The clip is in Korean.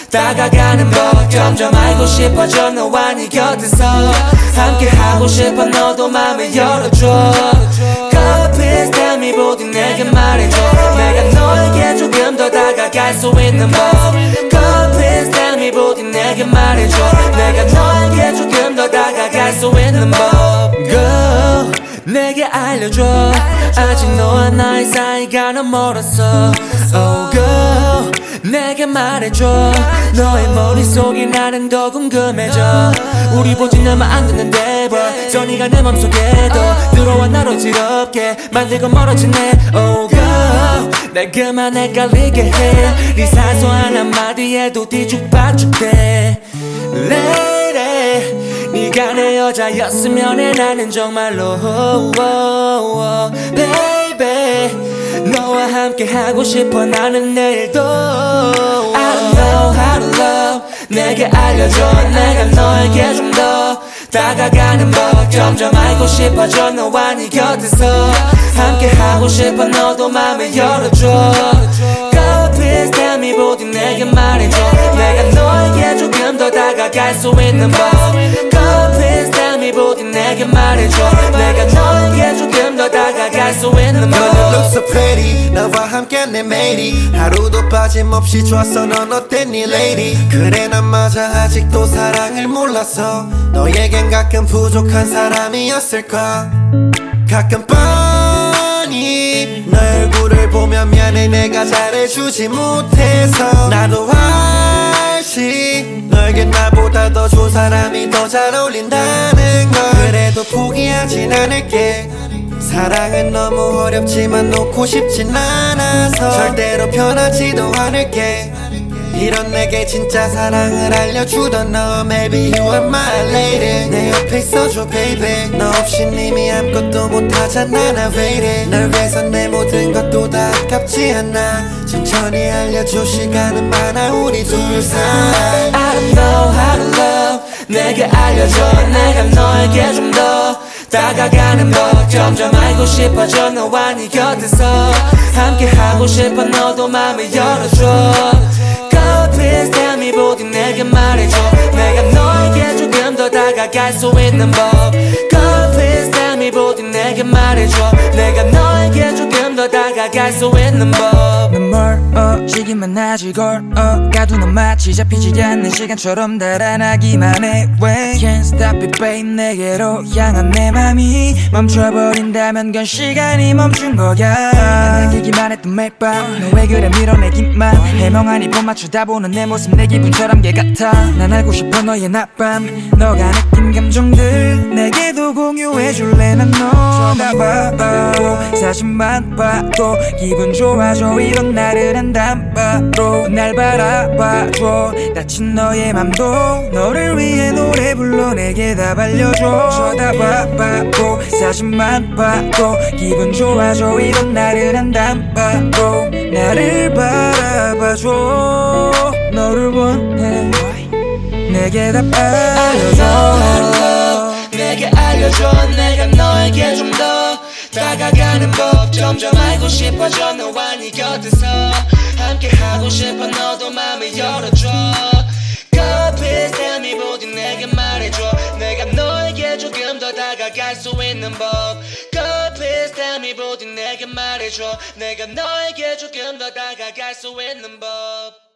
다가가는 법 점점 알고 싶어져 너와 네 곁에서 함께 하고 싶어 너도 맘을 열어줘 Girl please tell me 부디 내게 말해줘 내가 너에게 조금 더 다가갈 수 있는 법 Girl please tell me 부디 내게 말해줘 내가 너에게 조금 더 다가갈 수 있는 법 Girl 내게 알려줘 아직 너와 나의 사이가 너무 멀었어 Oh girl 내게 말해줘 너의 머릿속이 나는 더 궁금해져 우리 보진 얼마 안 됐는데 벌써 네가 내 맘속에도 들어와 나로 지럽게 만들고 멀어지네 Oh girl 날 그만 헷갈리게 해 네 사소한 한마디에도 뒤죽박죽대 Lady 네가 내 여자였으면 해 나는 정말로 Baby 너와 함께 하고 싶어 나는 내일도 I don't know how to love 내게 알려줘 내가 너에게 좀 더 다가가는 법 점점 알고 싶어져 너와 네 곁에서 함께 하고 싶어 너도 맘을 열어줘 Girl please tell me 부디 내게 말해줘 내가 너에게 조금 더 다가갈 수 있는 법 Girl please tell me 부디 내게 말해줘 내가 너에게 조금 더 다가갈 수 있는 법 You look so pretty 너와 함께 내 매일이 하루도 빠짐없이 좋았어 넌 어때 네 lady 그래 난 맞아 아직도 사랑을 몰랐어 너에겐 가끔 부족한 사람이었을까 가끔 뻔히 너 얼굴을 보면 미안해 내가 잘해주지 못해서 나도 알지 너에겐 나보다 더 좋은 사람이 더 잘 어울린다는 걸 그래도 포기하진 않을게 사랑은 너무 어렵지만 놓고 싶진 않아서 절대로 변하지도 않을게 이런 내게 진짜 사랑을 알려주던 너 Maybe you are my lady 내 옆에 있어줘 baby 너 없인 이미 아무것도 못하잖아 나 왜 이래 널 위해서 내 모든 것도 다 아깝지 않아 천천히 알려줘 시간은 많아 우리 둘 사이 I don't know how to love 내게 알려줘 내가 너에게 좀 더 다가가는 법 점점 알고 싶어져 너와 네 곁에서 함께 하고 싶어 너도 맘을 열어줘 Girl please tell me 부디 내게 말해줘 내가 너에게 조금 더 다가갈 수 있는 법 Girl please tell me 부디 내게 말해줘 내가 너에게 조금 더 다가갈 수 있는 법 난 멀어지기만 하지 걸어가도 넌 마치 잡히지 않는 시간처럼 달아나기만 해 When can't stop it babe 내게로 향한 내 맘이 멈춰버린다면 그건 시간이 멈춘 거야 난 남기기만 했던 매일 밤 너 왜 그래 밀어내기만 해멍하니 못 맞추다 보는 내 모습 내 기분처럼 개 같아 난 알고 싶어 너의 낮밤 너가 느낀 감정들 내게도 공유해줄래 난 너 쳐다봐도 사진만 봐도 기분 좋아져 이런 나른한 단바로 날 바라봐줘 다친 너의 맘도 너를 위해 노래 불러 내게 다 알려줘 쳐다봐도 사진만 봐도 기분 좋아져 이런 나른한 단바로 나를 바라봐줘 너를 원해 내게 다 알려줘 내게 알려줘 내가 너에게 좀 더 다가가는 법 점점 알고 싶어져 너와 네 곁에서 함께 하고 싶어 너도 맘을 열어줘 Girl please tell me 부디 내게 말해줘 내가 너에게 조금 더 다가갈 수 있는 법 Girl please tell me 부디 내게 말해줘 내가 너에게 조금 더 다가갈 수 있는 법